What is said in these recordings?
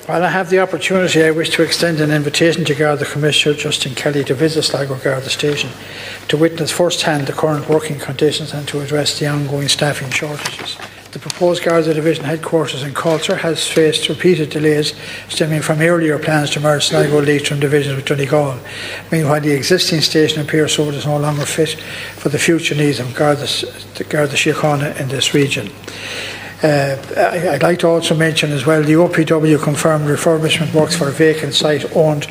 While I have the opportunity, I wish to extend an invitation to Garda Commissioner Justin Kelly to visit Sligo Garda Station to witness firsthand the current working conditions and to address the ongoing staffing shortages. The proposed Garda Division headquarters in Coulter has faced repeated delays stemming from earlier plans to merge Sligo Leitrim Division with Donegal. Meanwhile, the existing station in Pearswood is no longer fit for the future needs of Garda Síochána in this region. I'd like to also mention as well the OPW confirmed refurbishment works for a vacant site owned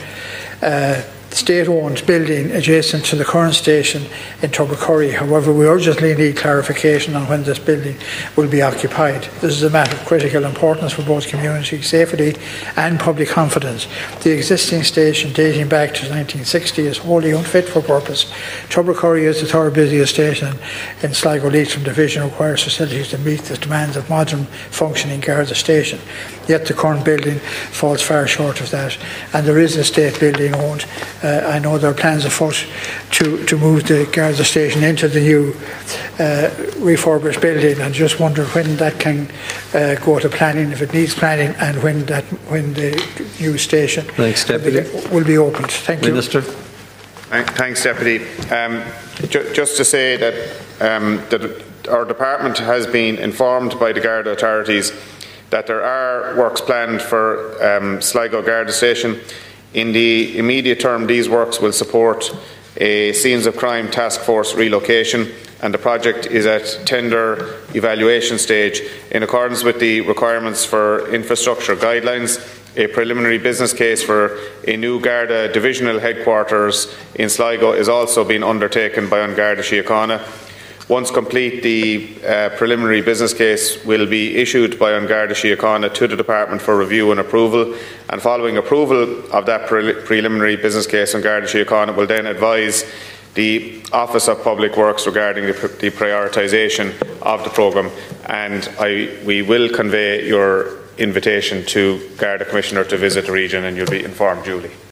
state-owned building adjacent to the current station in Tubbercurry. However, we urgently need clarification on when this building will be occupied. This is a matter of critical importance for both community safety and public confidence. The existing station, dating back to 1960, is wholly unfit for purpose. Tubbercurry is the third busiest station in Sligo Leitrim Division, requires facilities to meet the demands of modern functioning Garda station. Yet the current building falls far short of that, and there is a state building owned. I know there are plans afoot to move the Garda station into the new refurbished building, and just wonder when that can go to planning, if it needs planning, and when the new station will be opened. Thank you. Minister. Thanks, Deputy. Just to say that our department has been informed by the Garda authorities that there are works planned for Sligo Garda Station. In the immediate term, these works will support a scenes of crime task force relocation, and the project is at tender evaluation stage. In accordance with the requirements for infrastructure guidelines, a preliminary business case for a new Garda divisional headquarters in Sligo is also being undertaken by An Garda Síochána. Once complete, the preliminary business case will be issued by An Garda Síochána to the Department for review and approval, and following approval of that preliminary business case, An Garda Síochána will then advise the Office of Public Works regarding the prioritisation of the programme, and we will convey your invitation to Garda Commissioner to visit the region, and you'll be informed duly.